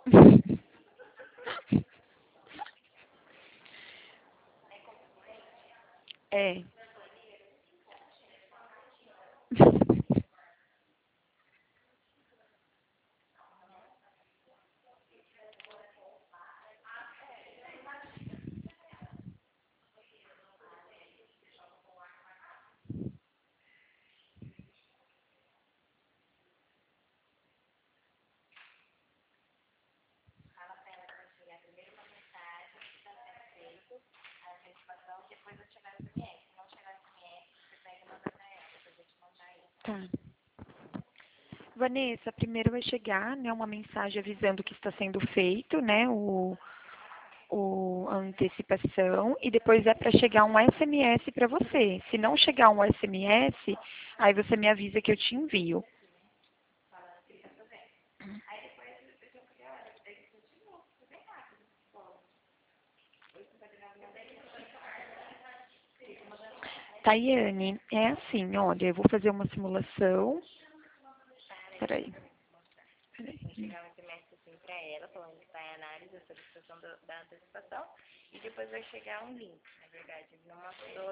É. Tá. Vanessa, primeiro vai chegar, né, uma mensagem avisando que está sendo feito, né, a antecipação, e depois é para chegar um SMS para você. Se não chegar um SMS, aí você me avisa que eu te envio. Tayane, é assim, olha, eu vou fazer uma simulação. Peraí, peraí.